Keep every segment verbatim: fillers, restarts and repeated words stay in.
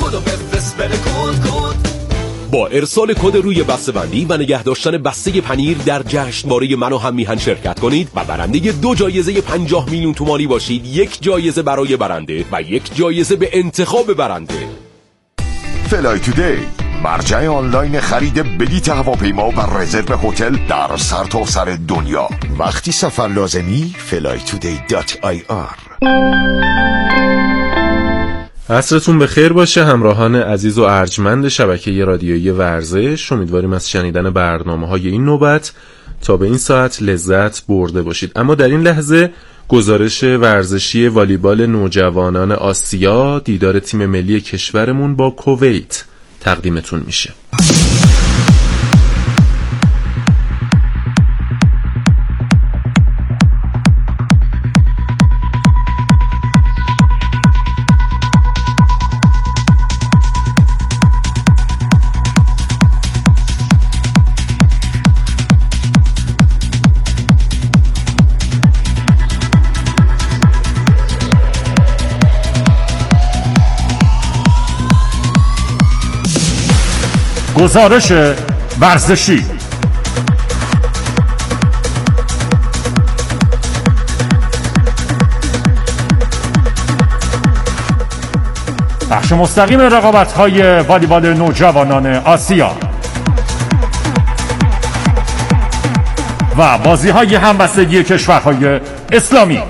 کدو بفرست بره کد کد. با ارسال کد روی بسته‌بندی و نگه داشتن بسته پنیر در جشنواره من و هم میهن شرکت کنید و برنده دو جایزه پنجاه میلیون تومانی باشید. یک جایزه برای برنده و یک جایزه به انتخاب برنده. فلای تودی، مرجع آنلاین خرید بلیط هواپیما و رزرو هتل در سرتاسر دنیا. وقتی سفر لازمی فلای تودی دات آی آر. عصرتون بخیر باشه همراهان عزیز و ارجمند شبکه رادیویی ورزش. امیدواریم از شنیدن برنامه‌های این نوبت تا به این ساعت لذت برده باشید. اما در این لحظه گزارش ورزشی والیبال نوجوانان آسیا، دیدار تیم ملی کشورمون با کویت تقدیمتون میشه. گزارش ورزشی. بخش مستقیم رقابت‌های والیبال نوجوانان آسیا و بازی‌های همبستگی کشورهای اسلامی.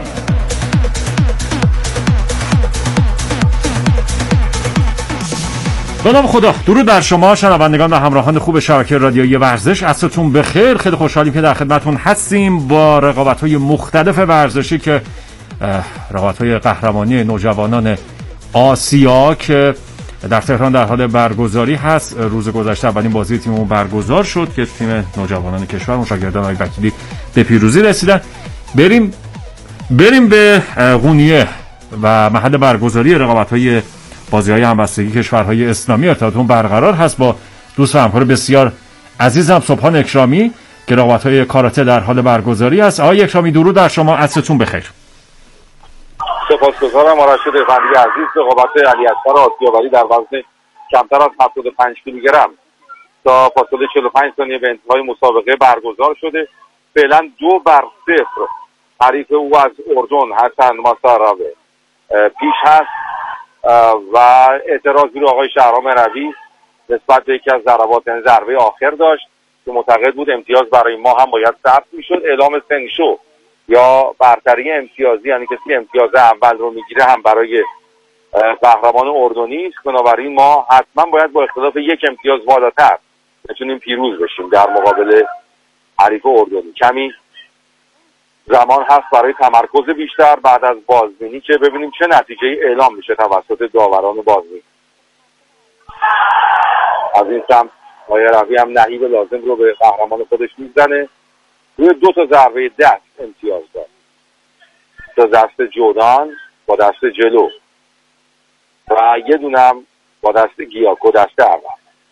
به نام خدا، درود بر شما شنوندگان و همراهان خوب شبکه رادیویی ورزش. عصرتون بخیر. خیلی خوشحالیم که در خدمتتون هستیم با رقابت‌های مختلف ورزشی که رقابت‌های قهرمانی نوجوانان آسیا که در تهران در حال برگزاری هست. روز گذشته اولین بازی تیممون برگزار شد که تیم نوجوانان کشور شاگردان آقای وکیلی به پیروزی رسیدن. بریم بریم به قونیه و محل برگزاری رقابت‌های بازی‌های همبستگی کشورهای اسلامی. ارتباطمون برقرار هست با دوست و همکار بسیار عزیزم سبحان اکرامی که رقابت‌های کاراته در حال برگزاری است. آقای اکرامی درود در شما، عصرتون بخیر. سپاسگزارم آرش رفندی عزیز. رقابت علی اکبر آسیاوری در وزن کمتر از هفتاد و پنج کیلوگرم تا فاصله چهل و پنج ثانیه به انتهای مسابقه برگزار شده. فعلا دو بر صفر حریف او از اردن حسن ماساراوه پیش هست و اعتراضی رو آقای شهرام روی نسبت به یکی از ضربات ضربه آخر داشت که معتقد بود امتیاز برای ما هم باید ثبت میشد. اعلام سنشو یا برتری امتیازی، یعنی کسی امتیاز اول رو میگیره، هم برای قهرمان اردنی است. بنابراین ما حتما باید با اختلاف یک امتیاز بالاتر بتونیم پیروز بشیم در مقابل حریف اردنی. کمی زمان هست برای تمرکز بیشتر بعد از بازبینی که ببینیم چه نتیجه اعلام میشه توسط داوران بازبین. از این سمت آقای روی هم نهیب لازم رو به قهرمان خودش میزنه. روی دو تا ضربه دست امتیاز داد، تا دست جودان با دست جلو و یه دونم با دست گیاکو دست اول.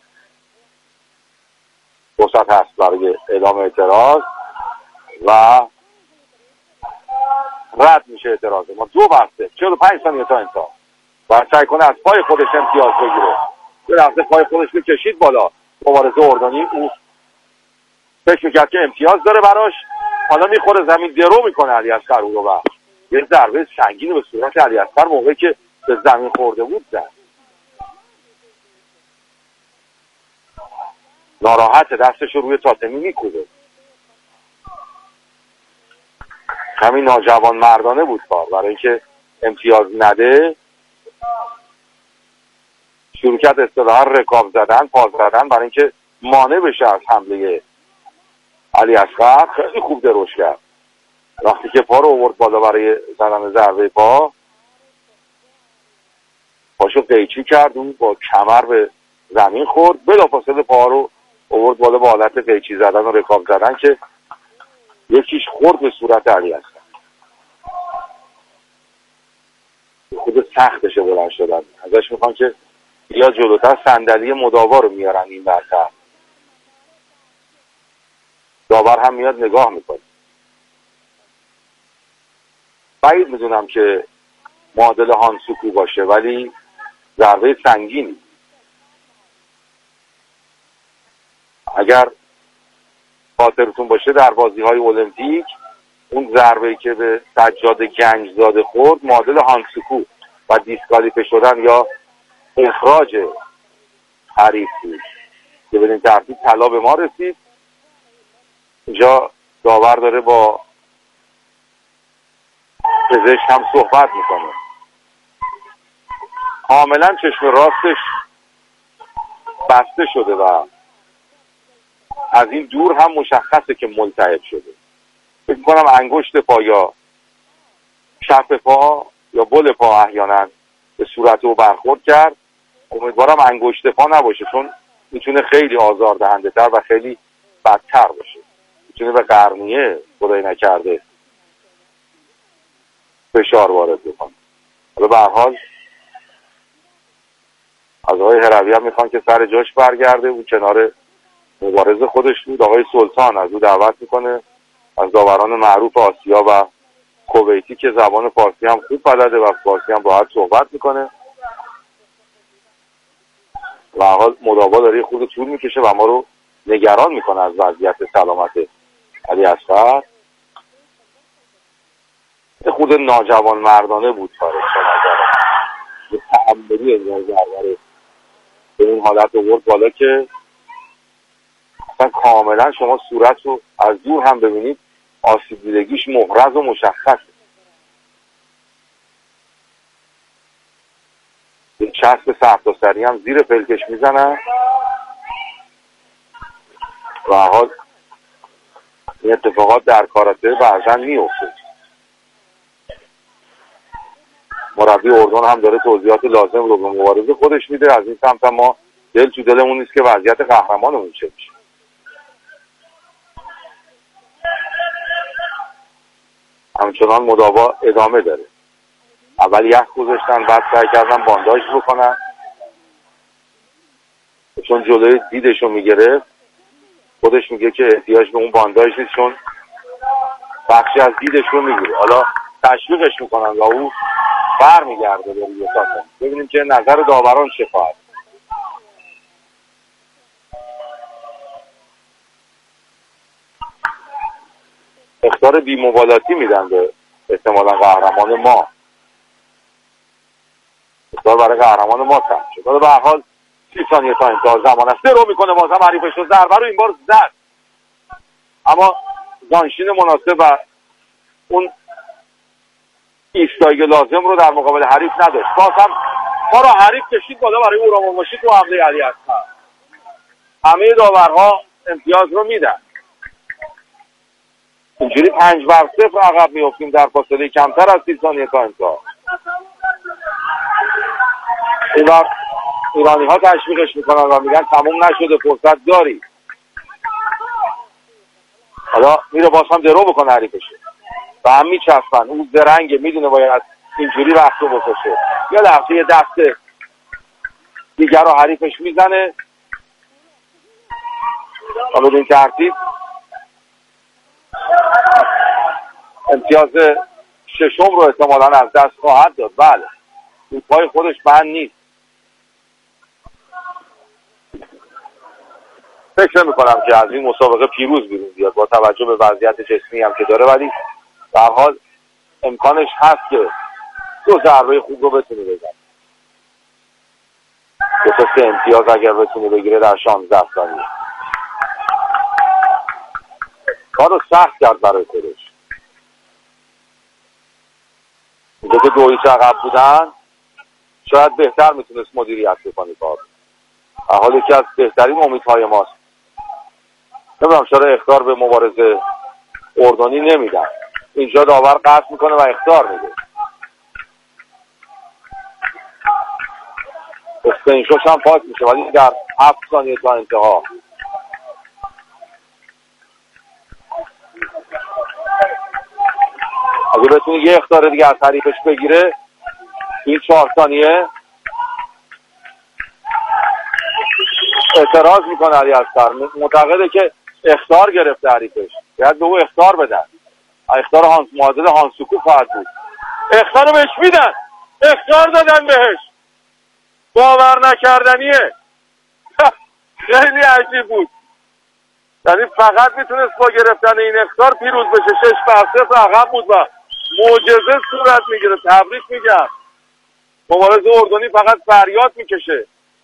فرصت هست برای اعلام اعتراض و رد میشه اعتراض ما. دو بسته چهل و پنج ثانیه تا انتها و سعی کنه از پای خودش امتیاز بگیره. یه لحظه پای خودش رو کشید بالا. مبارزه اردنی او فکر میکرد که امتیاز داره براش، حالا میخوره زمین، درو میکنه علی اصغر او رو و یه ضربه سنگین به صورت علی اصغر موقعی که به زمین خورده بود زد. ناراحت دستش رو روی تاتمی میکوبه. همین ناجوان مردانه بود کار، برای اینکه امتیاز نده شروع کرد اصطلاحاً رکاب زدن، پاس زدن برای اینکه مانع بشه از حمله علی اصغر. خیلی خوب دروش کرد. وقتی که پا رو آورد بالا برای زدن ضربه پا، پاشو قیچی کرد، اون با کمر به زمین خورد، بلافاصله پا رو آورد بالا با حالت قیچی زدن و رکاب زدن که یکیش خورد به صورت علی اصغر. خود سختشه بلند شدن. ازش میخوان که یا جلوتر صندلی مداوا رو میارن این برتر. داور هم میاد نگاه میکنه. بعید میدونم که معادل هانسوکو باشه، ولی ضربه سنگینی. اگر خاطرتون باشه در بازی‌های المپیک اون ضربه‌ای که به سجاد گنجزاده خورد معادل هانسوکو و دیسکوالیفه شدن یا اخراج حریف بود که بدین ترتیب طلا به ما رسید. اینجا داور داره با پزشک هم صحبت میکنه. کاملا چشم راستش بسته شده و از این دور هم مشخصه که ملتهب شده. فکر کنم انگشت پا یا چپ پا یا بل پا احیانا به صورت او برخورد کرد. امیدوارم انگشت پا نباشه چون میتونه خیلی آزاردهنده تر و خیلی بدتر باشه. میتونه به قرنیه خدای نکرده فشار وارد بکنه. حالا به هر حال از آقای هروی هم میخوان که سر جاش برگرده. او کنار مبارز خودش بود. آقای سلطان از او دعوت میکنه، از داوران معروف آسیا و کویتی که زبان فارسی هم خوب بلده و فارسی هم راحت صحبت میکنه. و حال مداوا داره خود طول میکشه و ما رو نگران میکنه از وضعیت سلامت علی اصغر. خود ناجوان مردانه بود کارش به تعمدی انگار ضربه به این حالت آورد بالا که اصلا کاملا شما صورت رو از دور هم ببینید آسیب دیدگیش محرز و مشخصه. یه چسب سرتاسری هم زیر پلکش میزنن و حال این اتفاقات در کاراته بعضا میفته. مربی اردن هم داره توضیحات لازم رو به مبارز خودش میده. از این سمت ما دل تو دلمون نیست که وضعیت قهرمانمون چه میشه. همچنان مداوا ادامه داره. اول یخ گذاشتن بعد سعی کردن بانداژ بکنن چون جلوی دیدش رو میگرفت. خودش میگه که احتیاج به اون بانداژ نیست چون بخشی از دیدش رو میگیره. حالا تشویقش میکنن و او بر میگرده به روی تاکن. ببینیم که نظر داوران چه خواهد. اخطار بی‌مبالاتی میدن به احتمالا قهرمان ما. اخطار برای قهرمان ما ثبت شد. به هر حال سی ثانیه تا انتها زمان است. درو میکنه بازم حریفش رو. ضربه رو این بار زد اما زانشین مناسب و اون ایستایی لازم رو در مقابل حریف نداشت. باز هم ما رو حریف کشید بالا برای او را مرماشی تو حمله علی اصغر. همه داورها امتیاز رو میدن. اینجوری پنج بر صفر عقب میافتیم در فاصله کمتر از سی ثانیه تا انتها. این وقت ایرانی ها تشویقش میکنن و میگن تموم نشده فرصت داری. حالا میره باز هم درو بکنه حریفشه و هم میچسبن. اون زرنگه میدونه باید اینجوری وقت رو بکشه. یا لحظه یه دست دیگر رو حریفش میزنه. حالا به این ترتیب امتیاز ششم رو احتمالاً از دست خواهد داد. بله این پای خودش بند نیست. فکر نمی کنم که از این مسابقه پیروز بیرون بیاد با توجه به وضعیت جسمی هم که داره. ولی در حال امکانش هست که دو ضربه خوب رو بتونه بزنه. دو تا سه امتیاز اگر بتونه بگیره در شانزده ثانیه. کار رو سخت کرد برای خودش. اینجا که دو هیچ عقب بودن شاید بهتر میتونست مدیریت بکنه کار. حال یکی از بهترین امیدهای ماست. نمیدونم چرا اخطار به مبارزه اردنی نمیدن. اینجا داور قطع میکنه و اخطار میده. استنشوش هم پاک میشه ولی در هفت ثانیه تا انتها. اگه بتونی یه اخطار دیگه از حریفش بگیره این چهار ثانیه اعتراض میکنه علی اصغر. معتقده که اخطار گرفته حریفش. باید به او اخطار بدن. اخطار هانس معادل هانسوکو خواهد بود. اخطار رو بهش میدن. اخطار دادن بهش. باور نکردنیه. خیلی عجیب بود. یعنی فقط میتونست با گرفتن این اخطار پیروز بشه. شش بر صفر عقب بود و معجزه صورت میگیره. تبریک میگم. مبارز اردنی فقط فریاد میکشه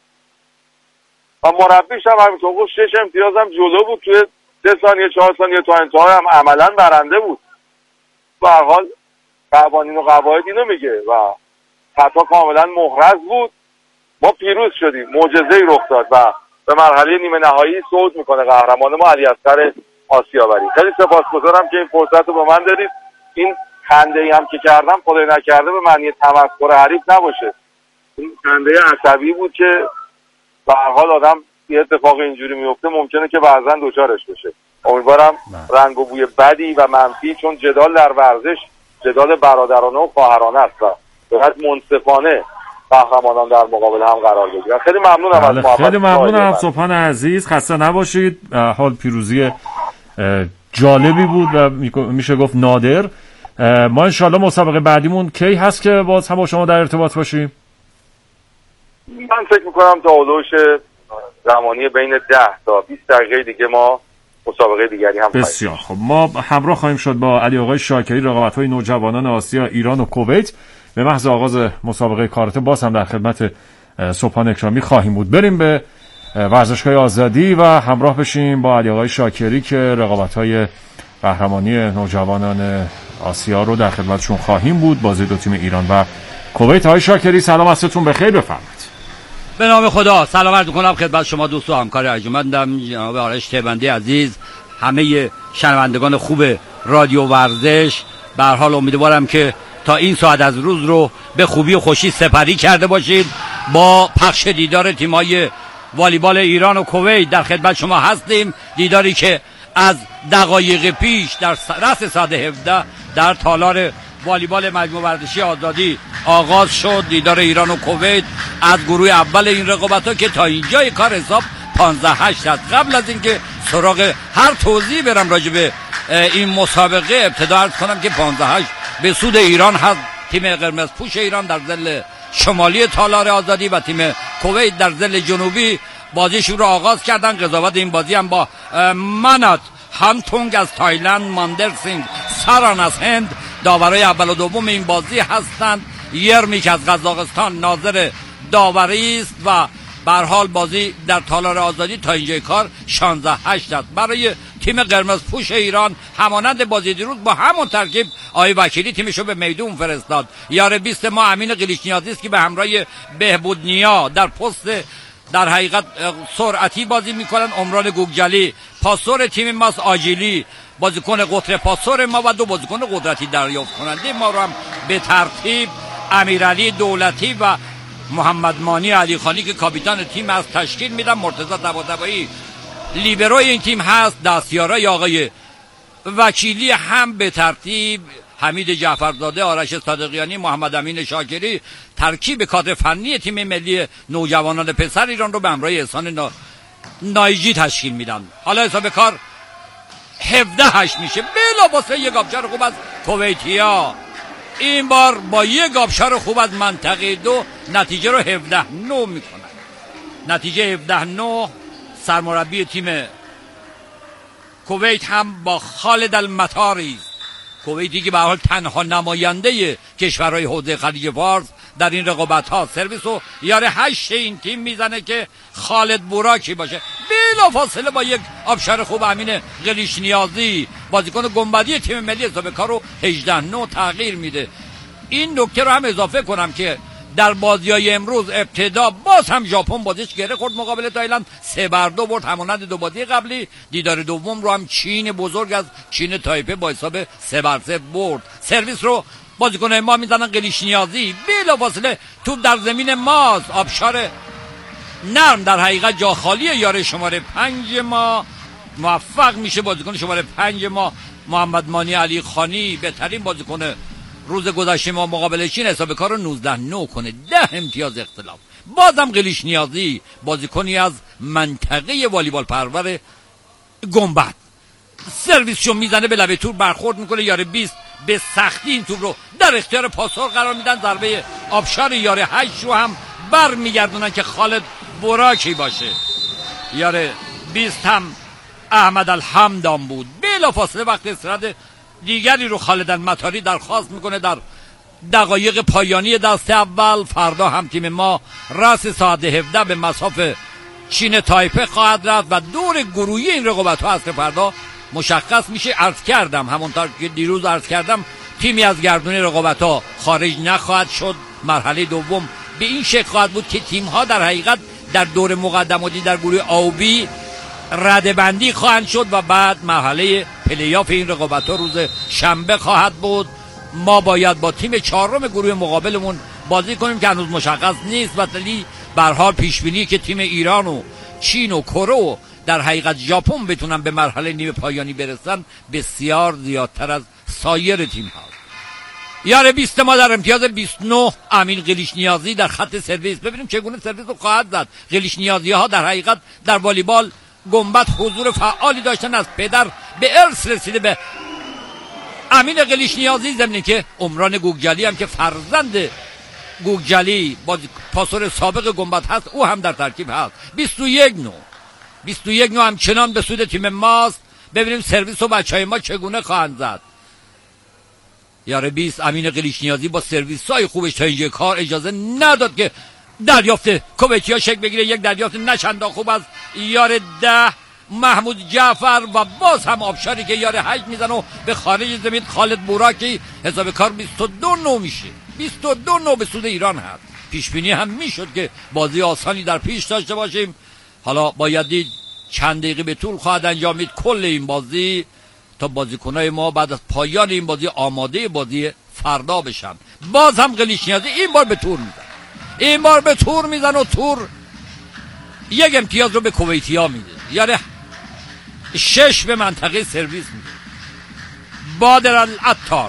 و مربیش هم همینطور گفت شش امتیاز هم جلو بود، توی سه ثانیه چهار ثانیه تا انتهای هم عملا برنده بود. به هر حال قوانین و قواعد اینو میگه و خطا کاملا محرز بود. ما پیروز شدیم، معجزه‌ای رخ داد و به مرحله نیمه نهایی صعود میکنه قهرمان ما علیاصغر آسیابری. خیلی سپاسگزارم که این فرصت رو به من دادید. این خنده‌ای هم که کردم خدای نکرده به معنی تمسخر حریف نباشه. این خنده عصبی بود که به هر حال آدم یه اتفاق اینجوری میفته ممکنه که بعضن دوچارش بشه. امیدوارم رنگ و بوی بدی و منفی، چون جدال در ورزش جدال برادرانه و خواهرانه است و باید منصفانه قهرمانان در مقابل هم قرار بگیرن. خیلی ممنونم از محبت. خیلی ممنونم صبحان عزیز، خسته نباشید. حال پیروزی جالبی بود و میشه گفت نادر. ما انشالله مسابقه بعدیمون کی هست که باز هم با شما در ارتباط باشیم؟ من فکر میکنم تا حدوش زمانی بین ده تا بیست دقیقه دیگه ما مسابقه دیگری هم بسیار خب. ما همراه خواهیم شد با علی آقای شاکری، رقابت‌های نوجوانان آسیا ایران و کویت. به محض آغاز مسابقه کاراته باز هم در خدمت صبحان اکرامی خواهیم بود. بریم به ورزشگاه آزادی و همراه بشیم با علی آقای شاکری که رقابت‌های قهرمانی نوجوانان آسیا رو در خدمتشون خواهیم بود، بازی دو تیم ایران و کویت. های شاکری سلام، عصرتون بخیر، بفرمایید. به نام خدا سلام عرض می‌کنم خدمت شما دوست و همکار ارجمندم جناب آرش تهبندی عزیز، همه شنوندگان خوب رادیو ورزش. به هر حال امیدوارم که تا این ساعت از روز رو به خوبی و خوشی سپری کرده باشید. با پخش دیدار تیم‌های والیبال ایران و کویت در خدمت شما هستیم. دیداری که از دقایق پیش در رأس ساعت هفده در تالار والیبال مجموعه ورزشی آزادی آغاز شد. دیدار ایران و کویت از گروه اول این رقابت‌ها که تا اینجای کار حساب پانزده هشت است. قبل از اینکه سراغ هر توضیح برم راجع به این مسابقه، ابتدا عرض کنم که پانزده هشت به سود ایران هست. تیم قرمز پوش ایران در ضلع شمالی تالار آزادی و تیم کویت در ضلع جنوبی بازیشون رو آغاز کردن. قضاوت این بازی هم با منات هانتونگ از تایلند، ماندر سینگ ساران از هند داورای اول و دوم این بازی هستند. یرمیک از قزاقستان ناظر داوری است و به هر حال بازی در تالار آزادی تا اینجای کار شانزده هشت است. برای تیم قرمز پوش ایران همانند بازی دیروز با همون ترکیب آقای وکیلی تیمشو به میدون فرستاد. یار بیست ما امین قلیچنیازی است که به همراه بهبود نیا در پست در حقیقت سرعتی بازی میکنن. عمران گوگجلی پاسور تیم ماست، آجیلی بازیکن قطر پاسور ما و دو بازیکن قدرتی دریافت کننده ما رو هم به ترتیب امیرعلی دولتی و محمد مانی علی خانی که کاپیتان تیم از تشکیل میدن. مرتضی طباطبایی لیبروی این تیم هست. دستیارای آقای وکیلی هم به ترتیب حمید جعفرزاده، آرش صادقیانی، محمد امین شاکری ترکیب کادر فنی تیم ملی نوجوانان پسر ایران رو به همراه احسان نا... نایجی تشکیل میدن. حالا حساب کار هفده هشت میشه. بلا واسه یک آبشار خوب از کویتیا، این بار با یک آبشار خوب از منطقه دو نتیجه رو هفده نه میکنن. نتیجه هفده نه. سرمربی تیم کویت هم با خالد المطاری، کویتی که به حال تنها نماینده کشورهای حوزه خلیج فارس در این رقابت ها سرویس و یار هشت این تیم میزنه که خالد بوراکی باشه. بلا فاصله با یک آبشار خوب امین قلیچنیازی بازیکن گنبدی تیم ملی حساب کار رو هجده نه تغییر میده. این نکته رو هم اضافه کنم که در بازی‌های امروز ابتدا باز هم ژاپن بازیش گره خورد مقابل تایلند، سه بر دو برد همانند دو بازی قبلی. دیدار دوم رو هم چین بزرگ از چین تایپه با حساب سه بر سه برد. سرویس رو بازیکن ما میزنن قلیچنیازی، بلافاصله توپ در زمین ماست. آبشار نرم در حقیقت جا خالی یار شماره پنج ما موفق میشه. بازیکن شماره پنج ما محمد مانی علی خانی بهترین بازیکن روز گذشته ما مقابل چین حساب کار رو نوزده نه کنه. ده امتیاز اختلاف. بازم قلیچنیازی بازیکنی از منطقه والیبال پرور گنبد سرویسشو میزنه، به لبه تور برخورد میکنه. یار بیست به سختی این توپ رو در اختیار پاسور قرار میدن. ضربه آبشار یار هشت رو هم بر میگردونن که خالد براکی باشه. یاره بیست هم احمد الحمدان بود. بلا فاصله وقت استراحت دیگری رو خالد المطاری درخواست میکنه در دقایق پایانی دست اول. فردا هم تیم ما راس ساعت هفده به مصاف چین تایپه خواهد رفت و دور گروهی این رقابت ها اصل فردا مشخص میشه. عرض کردم همونطور که دیروز عرض کردم تیمی از گردون رقابت ها خارج نخواهد شد. مرحله دوم به این شکل خواهد بود که تیم ها در حقیقت در دور مقدماتی در گروه آبی ردبندی خواهند شد و بعد مرحله پلی‌آف این رقابت ها روز شنبه خواهد بود. ما باید با تیم چهارم گروه مقابلمون بازی کنیم که هنوز مشخص نیست، ولی به هر حال پیش بینی که تیم ایران و چین و کره و در حقیقت ژاپن بتونن به مرحله نیمه پایانی برسن بسیار زیادتر از سایر تیم ها. یار بیست ما در امتیاز بیست و نه امین قلیش نیازی در خط سرویس. ببینیم چگونه سرویس رو خواهد زد. قلیش نیازی ها در حقیقت در والیبال گنبد حضور فعالی داشتن، از پدر به ارث رسیده به امین قلیش نیازی، ضمن که عمران گوگجلی هم که فرزند گوگجلی با پاسور سابق گنبد هست او هم در ترکیب هست. بیست و یک نو بیست و یک نو همچنان به سود تیم ماست. ببینیم سرویس و بچهای ما چگونه خواهند زد. یاره بیست امین قلیش نیازی با سرویس های خوبش تا اینجا کار اجازه نداد که دریافت کویتی ها شکل بگیره. یک دریافت نچندان خوب از یار ده محمود جعفر و باز هم آبشاری که یار هشت میزن و به خارج زمین خالد بوراکی. حساب کار بیست و دو نو میشه. بیست و دو نو به سود ایران هست. پیش بینی هم میشد که بازی آسانی در پیش داشته باشیم. حالا باید دید چند دقیقه به طول خواهد انجامید کل این بازی تا بازیکنای ما بعد از پایان این بازی آماده بازی فردا بشن. باز هم قلیش نیازی این بار به تور میزن. این بار به تور میزن و تور یک امتیاز رو به کویتی ها میده. یعنی شش به منطقه سرویس میده. بادر العطار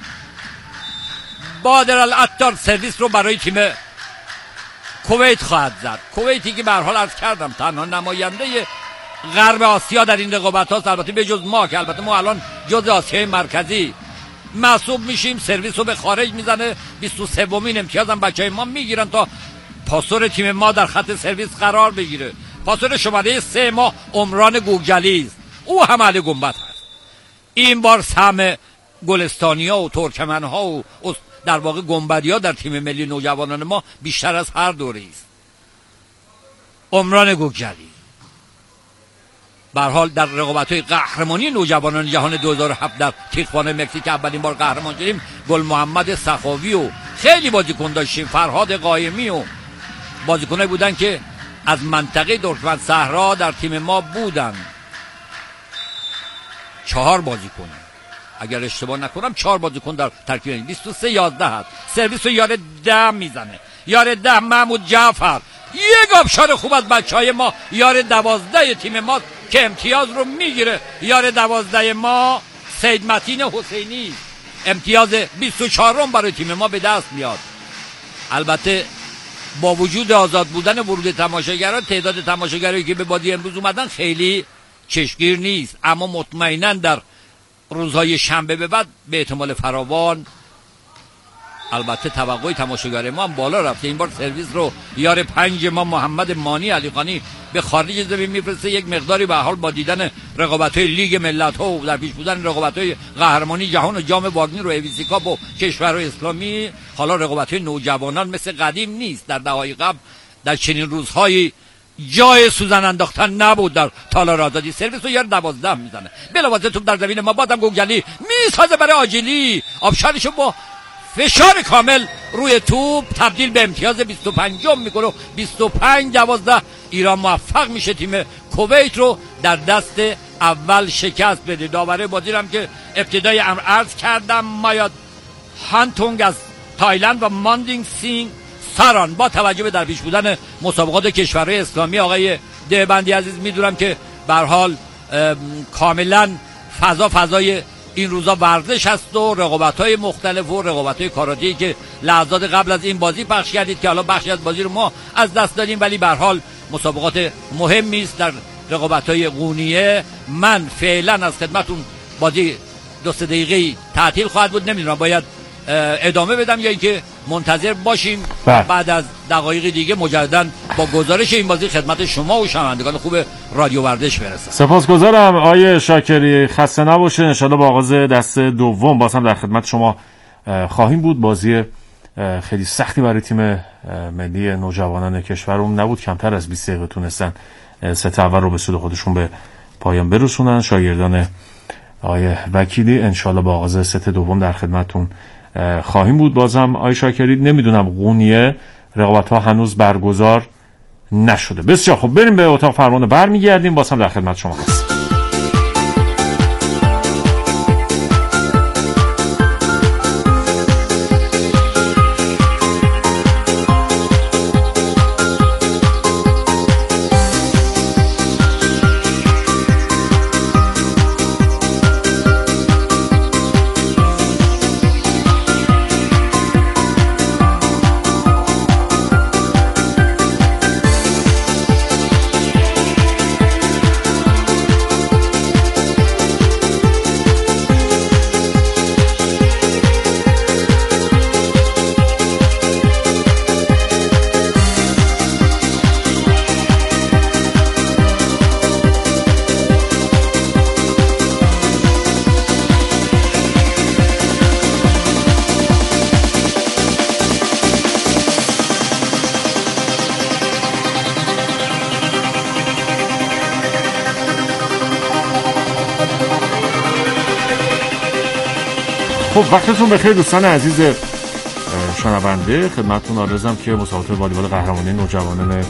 بادر العطار سرویس رو برای تیم کویت خواهد زد. کویتی که به هر حال عرض کردم تنها نماینده غرب آسیا در این رقابت هاست، البته به جز ما که البته ما الان جز آسیای مرکزی محسوب میشیم. سرویس رو به خارج میزنه. بیست و سومین امتیاز هم بچهای ما میگیرن تا پاسور تیم ما در خط سرویس قرار بگیره. پاسور شماره سه ما عمران گوگجلی است. او هم اهل گنبد هست. این بار سهم گلستانی ها و ترکمن ها و در واقع گنبدی ها در تیم ملی نوجوانان ما بیشتر از هر دوره است. عمران گوگجلی به هر حال در رقابت‌های قهرمانی نوجوانان جهان دو هزار و هفت در تیخوانه مکزیک اولین بار قهرمان شدیم. گل محمد سخاوی و خیلی بازیکن داشتیم. فرهاد قایمی و بازیکنایی بودن که از منطقه ترکمن صحرا در تیم ما بودن. چهار بازیکن اگر اشتباه نکنم چهار بازیکن در ترکیب. بیست و سه یازده هست. سرویس رو یار ده میزنه. یار ده محمود جعفر. یک آبشار خوب از بچهای ما. یار دوازده تیم ما که امتیاز رو میگیره. یار دوازده ما سید متین حسینی امتیاز بیست و چهارم برای تیم ما به دست میاد. البته با وجود آزاد بودن ورود تماشاگران تعداد تماشاگرایی که به بازی امروز اومدن خیلی چشمگیر نیست، اما مطمئنا در روزهای شنبه به بعد به احتمال فراوان البته توقع تماشاگر ما هم بالا رفته. این بار سرویس رو یار پنج ما محمد مانی علیخانی به خارج زمین میفرسته. یک مقداری به حال با دیدن رقابت‌های لیگ ملت‌ها و در پیش بودن رقابت‌های قهرمانی جهان و جام واگنر و اویسی کاپ و کشورهای اسلامی، حالا رقابت‌های نوجوانان مثل قدیم نیست. در دهه‌های قبل در چنین روزهای جای سوزن انداختن نبود. در تالار آزادی سرویس رو یار دوازده میزنه. بلاواسطه توپ در زمین ما بازم گوگجلی میسازه برای آجیلی. آبشارشو با فشار کامل روی توپ تبدیل به امتیاز بیست و پنج میکنه. بیست و پنج دوازده ایران موفق میشه تیم کویت رو در دست اول شکست بده. داوره بازی هم که ابتدای امر عرض کردم مایاد هانتونگ از تایلند و ماندینگ سینگ ساران. با توجه به در پیش بودن مسابقات کشورهای اسلامی آقای دیوبندی عزیز میدونم که به هر حال کاملا فضا فضای این روزا ورزش هست و رقابت‌های مختلف و رقابت‌های کاراته‌ای که لحظات قبل از این بازی پخش کردید که حالا بخشی از بازی رو ما از دست دادیم، ولی به هر حال مسابقات مهمی است در رقابت‌های قونیه. من فعلا از خدمتتون بازی دو سه دقیقه‌ای تعطیل خواهد بود. نمیدونم باید ادامه بدم یا اینکه منتظر باشیم بله. بعد از دقایق دیگه مجددا با گزارش این بازی خدمت شما و شنوندگان خوب رادیو ورزش برسم. سپاسگزارم آیه شاکری، خسته نباشه. ان شاءالله با آغاز دست دوم باز هم در خدمت شما خواهیم بود. بازی خیلی سختی برای تیم ملی نوجوانان کشورمون نبود، کمتر از بیست دقیقه تونستن ست اول رو به سود خودشون به پایان برسونن. شاگردان آیه وکیلی ان شاءالله با آغاز ست دوم در خدمتتون خواهیم بود. بازم آیه شاکری، نمیدونم قونیه رقابت ها هنوز برگزار نشده. بسیار خب، بریم به اتاق فرمان برمیگردیم، باز هم در خدمت شما هستیم. خب وقتتون بخیر دوستان عزیز شنونده. خدمتتون عرضم که مسابقات والیبال قهرمانی نوجوانان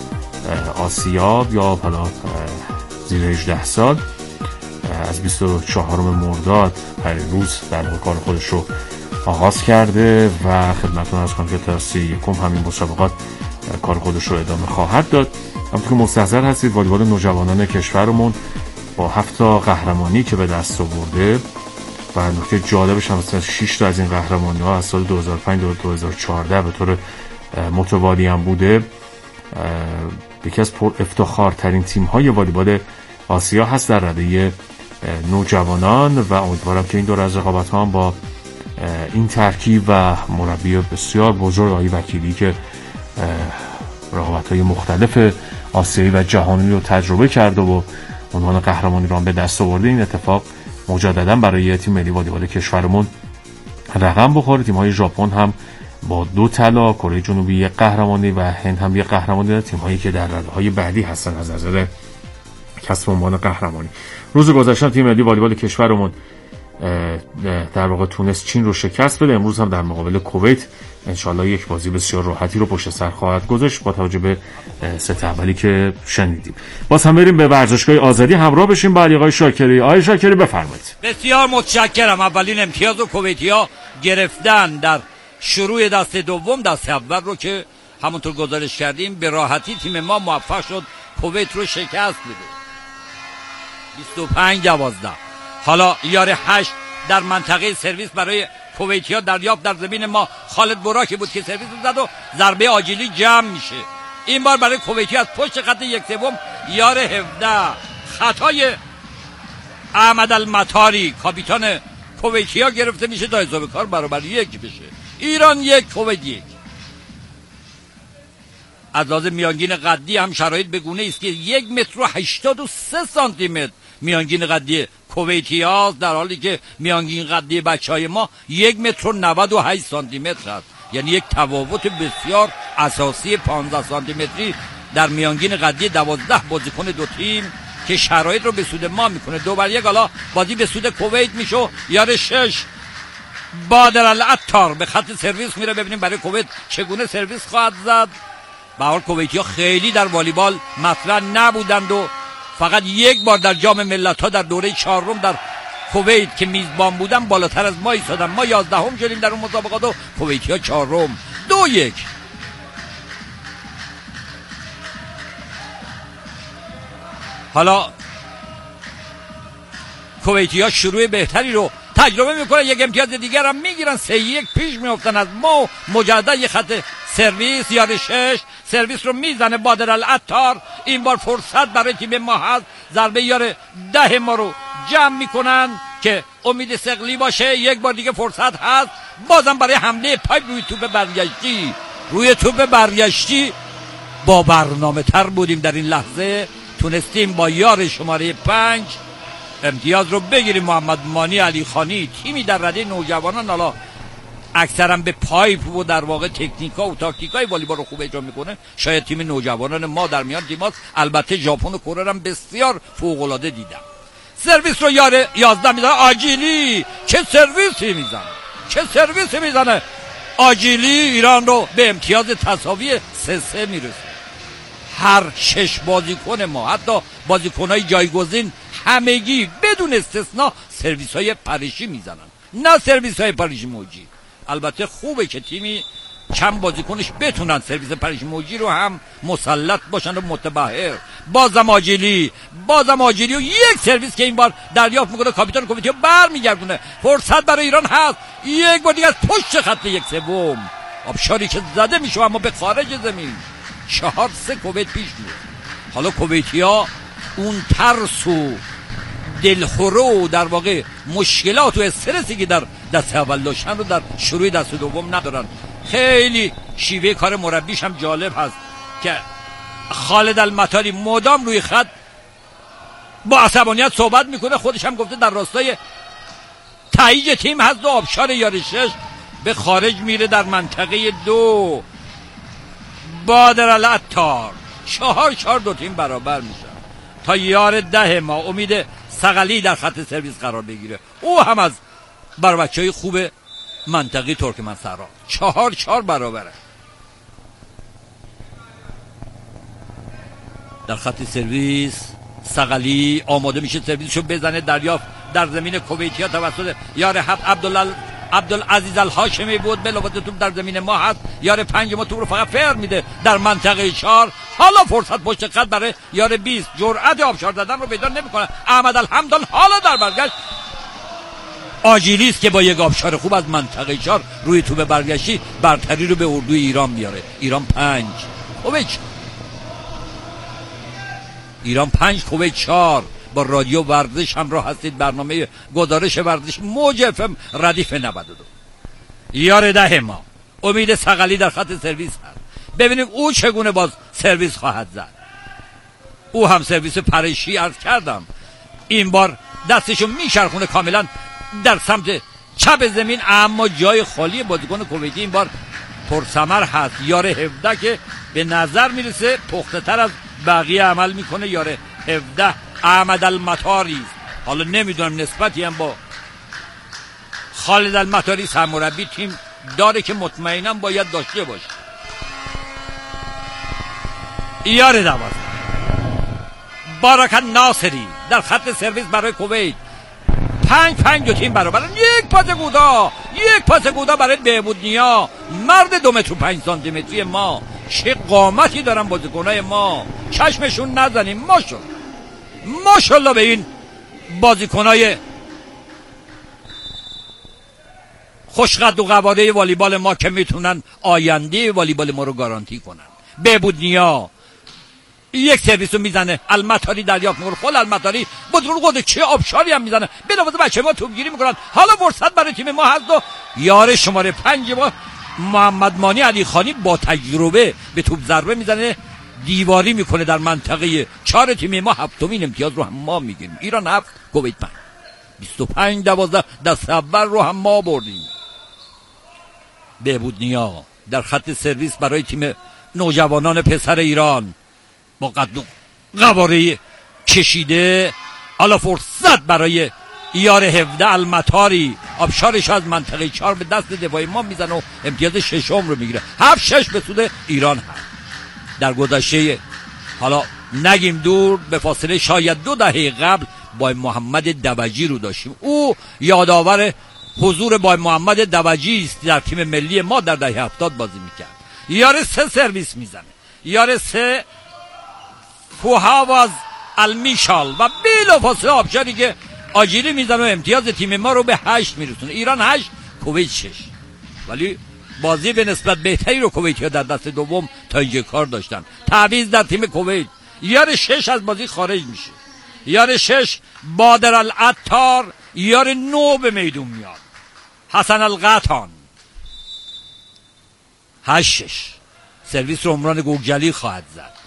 آسیاب یا حالا زیر هجده سال از بیست و چهارم مرداد روز در کار خودش رو آغاز کرده و خدمتتون عرض کنم که تا سی یکم همین مسابقات کار خودش رو ادامه خواهد داد. همونطور که مستحضر هستید والیبال نوجوانان کشورمون با هفت تا قهرمانی که به دست آورده و نکته جالبش هم مثلا شش تا از این قهرمانی ها از سال دو هزار و پنج تا دو هزار و چهارده به طور متوالی هم بوده. یکی از پر افتخارترین تیم های والیبال آسیا هست در رده نوجوانان و امیدوارم که این دور از رقابت ها هم با این ترکیب و مربی بسیار بزرگ آقای وکیلی که رقابت های مختلف آسیایی و جهانی رو تجربه کرده و عنوان قهرمانی رو هم به دست آورده، این اتفاق مجددا برای تیم ملی والیبال کشورمون رقم بخوره. تیم‌های ژاپن هم با دو طلا، کره جنوبی یک قهرمانی و هند هم یک قهرمانی دارن، تیم‌هایی که در رده‌های بعدی هستن از نظر کسب عنوان قهرمانی. روز گذشته تیم ملی والیبال کشورمون در واقع تونست چین رو شکست بده. امروز هم در مقابل کویت انشالله یک بازی بسیار راحتی رو پشت سر خواهد گذاشت با توجه به ست اولی که شنیدیم. باز هم بریم به ورزشگاه آزادی همراه بشیم با علی آقای شاکری. آقای شاکری بفرمایید. بسیار متشکرم. اولین امتیاز رو کویتی‌ها گرفتن در شروع دست دوم. دست اول رو که همونطور گزارش کردیم به راحتی تیم ما موفق شد کویت رو شکست بده. بیست و پنج دوازده. حالا یار هشت در منطقه سرویس برای کویتی‌ها دریافت در زمین ما خالد براکی بود که سرویس رو زد و ضربه آجیلی جمع میشه. این بار برای کویتی از پشت خط یک سوم یار هفده خطای احمد المطاری کاپیتان کویتی‌ها گرفته میشه تا اضافه کار برابر یک بشه. ایران یک کویت یک. از لحاظ میانگین قدی هم شرایط به گونه است که یک متر و هشتاد و سه سانتی متر میانگین قدی کویتی ها، در حالی که میانگین قدی بچه های ما یک متر و نود و هشت سانتی متر است. یعنی یک تفاوت بسیار اساسی پانزده سانتی متری در میانگین قدی دوازده بازیکن دو تیم که شرایط رو به سود ما میکنه. دو بر یک. حالا بازی به سود کویت میشه. یار شش بادر العطار به خط سرویس میره. ببینیم برای کویت چگونه سرویس خواهد زد. به هر حال کویتی ها خیلی در والیبال مطرح نبودند و فقط یک بار در جام ملت‌ها در دوره چهارم در کویت که میزبان بودن بالاتر از ما ایستادن. ما یازدهم شدیم در اون مسابقات و کویتی‌ها چهارم. دو یک. حالا کویتی‌ها شروع بهتری رو تجربه میکنن، یک امتیاز دیگر هم میگیرن، سه یک پیش میافتن از ما. مجدد یک خط سرویس یار شش سرویس رو میزنه بادر العطار. این بار فرصت برای تیم ما هست. ضربه یار ده ما رو جمع میکنن که امید ثقلی باشه. یک بار دیگه فرصت هست بازم برای حمله پای روی توپ برگشتی. روی توپ برگشتی با برنامه تر بودیم در این لحظه، تونستیم با یار شماره پنج امتیاز رو بگیریم. محمد مانی علی خانی، تیمی در رده نوجوانان، حالا اکثرا به پایپ و در واقع تکنیکا و تاکتیکای والیبال رو خوب اجرا میکنه. شاید تیم نوجوانان ما در میان تیماست. البته ژاپن و کره هم بسیار فوق العاده دیدم. سرویس رو یار یازده میزنه آجیلی. چه سرویسی میزنه، چه سرویسی میزنه آجیلی. ایران رو به امتیاز تساوی سه سه میرسه. هر شش بازیکن ما، حتی بازیکنهای جایگزین، همگی بدون استثنا سرویس های پریشی میزنن، نه سرویس های پریشی موجی. البته خوبه که تیمی چند بازیکنش بتونن سرویس پریشی موجی رو هم مسلط باشن و متبهر. بازم آجیلی، بازم آجیلی و یک سرویس که این بار دریافت میکنه کاپیتان کمیته بر میگردونه. فرصت برای ایران هست، یک بار دیگه از پشت خط یک سوم آبشاری که زده میشه اما به خارج زمین. چهار سه کویت پیش میره. حالا کویتی ها اون ترس و دلخورو در واقع مشکلات و استرسی که در دست اول داشتن رو در شروع دست دوم ندارن. خیلی شیوه کار مربیش هم جالب هست که خالد المطاری مدام روی خط با عصبانیت صحبت میکنه. خودش هم گفته در راستای تایید تیم هست و آبشار یار شش به خارج میره در منطقه دو. بادر العطار چهار چهار دو تیم برابر میشن تا یار ده ما امید ثقلی در خط سرویس قرار بگیره. او هم از بر بچهای خوب منطقه ترکمن‌صحرا. چهار چهار برابره. در خط سرویس ثقلی آماده میشه سرویسشو بزنه. دریافت در زمین کویتیا توسط یار هفت عبدالله عبدالعزیز الهاشمی بود. بلافاصله توپ در زمین ما هست. یار پنج ما توپ رو فقط فر میده در منطقه چهار. حالا فرصت پشت خط برای یار بیست، جرأت آبشار زدن رو پیدا نمیکنه. احمد الحمدان حالا در برگشت آجیلی است که با یک آبشار خوب از منطقه چهار روی توپ برگشتی برتری رو به اردوی ایران میاره. ایران پنج کویت ایران پنج کویت چهار. با رادیو ورزش همراه هستید. برنامه گزارش ورزش موج اف ام ردیف نود و دو. یار ده ما امید ثقلی در خط سرویس هست. ببینیم او چگونه باز سرویس خواهد زد. او هم سرویس پریشی عرض کردم. این بار دستشو میچرخونه کاملا در سمت چپ زمین، اما جای خالی بازیکن کویتی این بار پرثمر هست. یار هفده که به نظر میرسه پخته تر از بقیه عمل میکنه. یار هفده احمد المطاری. حالا نمیدونم نسبتی هم با خالد المطاری سرمربی تیم داره که مطمئنم باید داشته باشه. یار دوازده بارک ناصری در خط سرویس برای کویت. پنج پنج دو تیم برابر. یک پاس گودا، یک پاس گودا برای بهبود نیا، مرد دو متر و پنج سانتی متری ما. چه قامتی دارن بازیکنای ما، چشمشون نزنیم. ماشاءالله ماشاءالله به این بازیکنای خوشقد و قواره والیبال ما که میتونن آینده والیبال ما رو گارانتی کنن. بهبود نیا یک سرویس رو میزنه، المطاری دریافت میکنه. خود المطاری بدون خود چه آبشاری هم میزنه. بلافاصله بچه ما توپ گیری میکنن. حالا فرصت برای تیم ما هست و یار شماره پنج ما محمد مانی علی خانی با تجربه به توپ ضربه میزنه، دیواری میکنه در منطقه چهار. تیم ما هفتمین امتیاز رو هم ما میگیریم. ایران هفت کویت پنج. بیست و پنج دوازده دست اول رو هم ما بردیم. بهبود نیا در خط سرویس برای تیم نوجوانان پسر ایران با قد و قواره کشیده. حالا فرصت برای یار هفده المطاری. آبشارش از منطقه چهار به دست دفاعی ما میزنه و امتیاز ششم رو میگیره. هفت شش به سود ایران هست. در گذشته حالا نگیم دور به فاصله شاید دو دهه قبل با محمد دوجی رو داشتیم. او یادآور حضور با محمد دوجی است در تیم ملی ما در دهه هفتاد بازی میکرد. یار سه سرویس میزنه. یار سه فوهاواز المیشال و بلافاصله آبشاری که آجیلی میزنه و امتیاز تیم ما رو به هشت میرسونه. ایران هشت کویت شش. ولی بازی به نسبت بهتری رو کویتی ها در دست دوم تا اینجا کار داشتن. تعویض در تیم کویت. یار شش از بازی خارج میشه. یار شش بادر العطار یار نو به میدون میاد. حسن القطان. هشتش سرویس رو عمران گوگلی خواهد زد.